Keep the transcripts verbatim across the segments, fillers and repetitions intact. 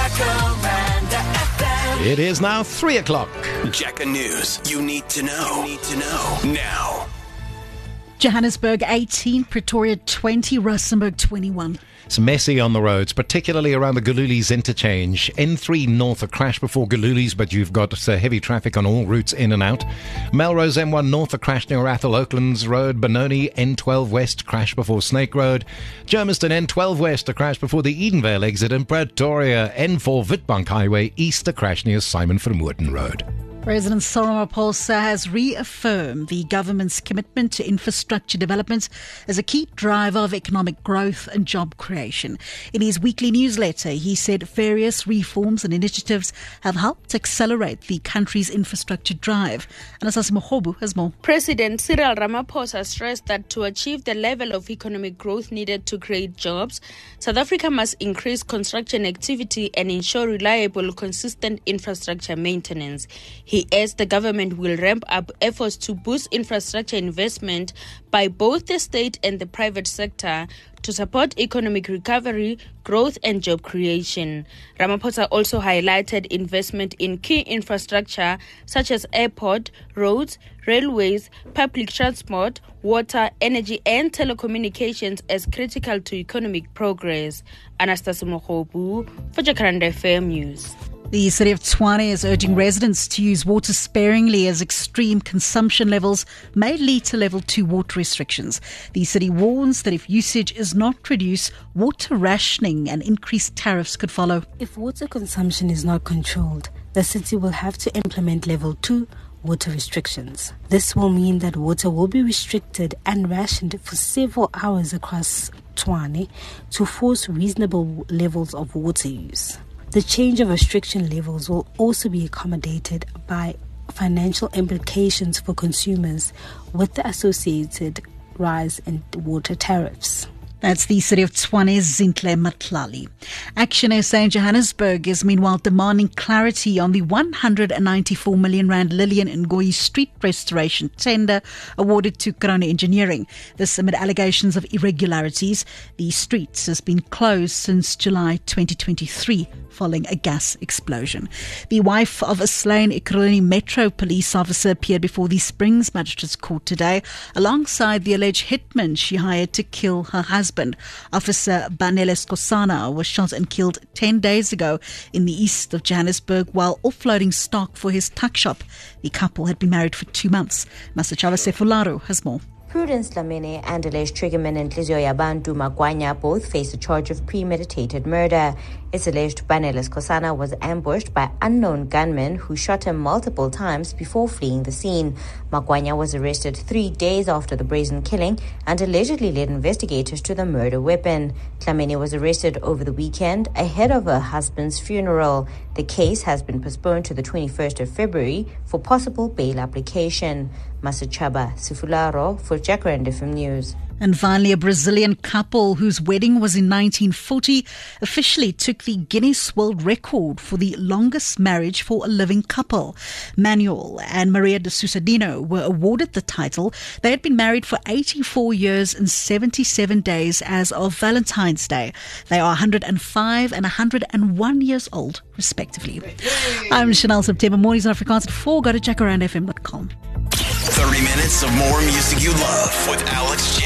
Jacaranda F M. It is now three o'clock. Jacka News. You need to know. You need to know now. Johannesburg eighteen, Pretoria twenty, Rustenburg twenty-one. It's messy on the roads, particularly around the Galulies interchange. N three north, a crash before Galulies, but you've got uh, heavy traffic on all routes in and out. Melrose M one north, a crash near Athol Oaklands Road. Benoni N twelve west, crash before Snake Road. Germiston N twelve west, a crash before the Edenvale exit. In Pretoria N four Witbank Highway east, a crash near Simon van Woerden Road. President Cyril Ramaphosa has reaffirmed the government's commitment to infrastructure development as a key driver of economic growth and job creation. In his weekly newsletter, he said various reforms and initiatives have helped accelerate the country's infrastructure drive. Anastasia Mohobu has more. President Cyril Ramaphosa stressed that to achieve the level of economic growth needed to create jobs, South Africa must increase construction activity and ensure reliable, consistent infrastructure maintenance. He He adds the government will ramp up efforts to boost infrastructure investment by both the state and the private sector to support economic recovery, growth and job creation. Ramaphosa also highlighted investment in key infrastructure such as airport, roads, railways, public transport, water, energy and telecommunications as critical to economic progress. Anastasia Mohobu for Jacaranda F M News. The city of Tshwane is urging residents to use water sparingly as extreme consumption levels may lead to level two water restrictions. The city warns that if usage is not reduced, water rationing and increased tariffs could follow. If water consumption is not controlled, the city will have to implement level two water restrictions. This will mean that water will be restricted and rationed for several hours across Tshwane to force reasonable levels of water use. The change of restriction levels will also be accommodated by financial implications for consumers with the associated rise in water tariffs. That's the city of Tshwane's Zintle Matlali. Action S A in Johannesburg is meanwhile demanding clarity on the one hundred ninety-four million rand Lillian Ngoyi street restoration tender awarded to Corona Engineering. This amid allegations of irregularities. The street has been closed since July twenty twenty-three following a gas explosion. The wife of a slain Ekurhuleni Metro police officer appeared before the Springs Magistrates Court today alongside the alleged hitman she hired to kill her husband. Officer Banele Skosana was shot and killed ten days ago in the east of Johannesburg while offloading stock for his tuck shop. The couple had been married for two months. Masachava Sefularo has more. Prudence Dlamini and alleged triggerman and Nhlizio Yabantu Magwanya both face a charge of premeditated murder. It's alleged Banele Skosana was ambushed by unknown gunmen who shot him multiple times before fleeing the scene. Magwanya was arrested three days after the brazen killing and allegedly led investigators to the murder weapon. Dlamini was arrested over the weekend ahead of her husband's funeral. The case has been postponed to the twenty-first of February for possible bail application. Masachaba Sifularo for Jacaranda F M News. And finally, a Brazilian couple whose wedding was in nineteen forty officially took the Guinness World Record for the longest marriage for a living couple. Manuel and Maria de Susadino were awarded the title. They had been married for eighty-four years and seventy-seven days as of Valentine's Day. They are one hundred five and one hundred one years old, respectively. I'm Chanel. September mornings on Afrikaans at four. Go to jacaranda f m dot com. thirty minutes of more music you love with Alex J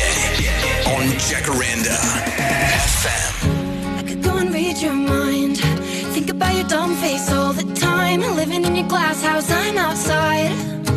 on Jacaranda F M. I could go and read your mind. Think about your dumb face all the time. Living in your glass house, I'm outside.